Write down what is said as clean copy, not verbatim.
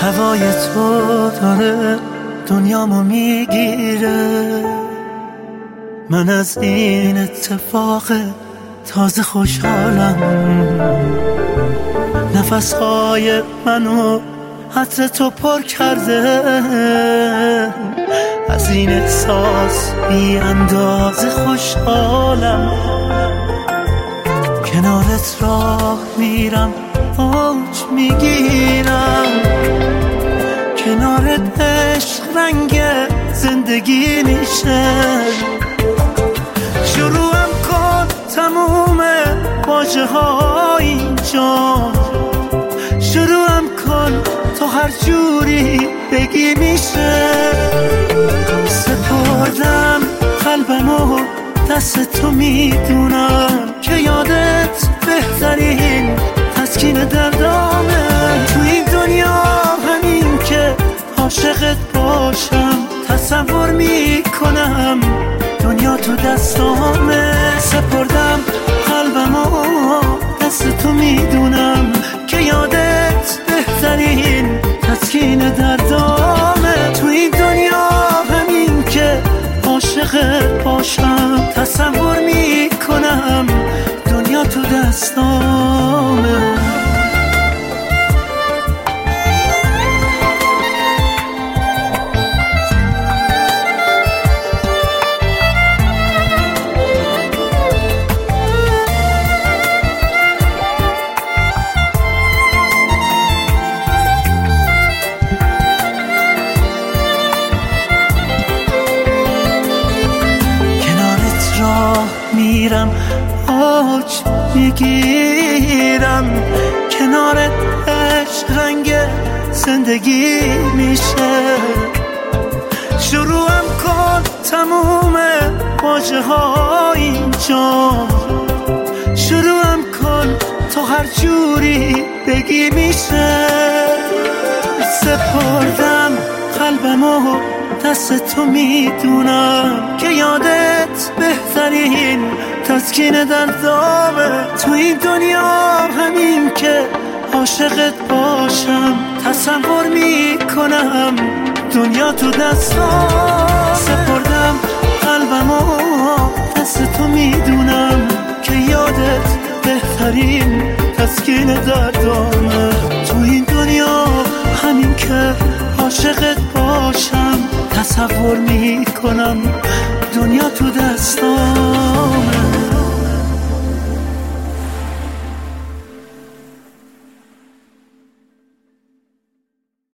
هوای تو داره دنیامو میگیره. من از این اتفاق تازه خوشحالم. نفسهای منو عطر تو پر کرده. از این احساس بی اندازه خوشحالم. کنارت راه میرم اوج میگیرم. کنارت عشق رنگ زندگی میشه. شروعم کن تموم واژه ها اینجا. شروعم کن تو هر جوری بگی میشه. سپردم قلبمو دست تو میدونم که یادت بهترین تسکین دردامه. تو این دنیا همین که عاشقت باشم تصور میکنم دنیا تو دستامه. سپردم قلبمو دست تو میدونم که یادت بهترین تسکین دردامه. تو این دنیا همین که عاشقت باشم تصور میکنم دنیا تو دستامه. میرم اوج میگیرم. کنارت عشق رنگ زندگی میشه. شروعم کن تموم واژه ها اینجا. شروعم کن تو هر جوری بگی میشه. سپردم قلبمو دست تو میدونم که یادت بهترین تسکین دردامه. تو این دنیا همین که عاشقت باشم تصور میکنم دنیا تو دستام. سپردم قلبمو دست تو میدونم که یادت بهترین تسکین دردامه. تو این دنیا همین که عاشقت باشم تصور میکنم دنیا تو دستام.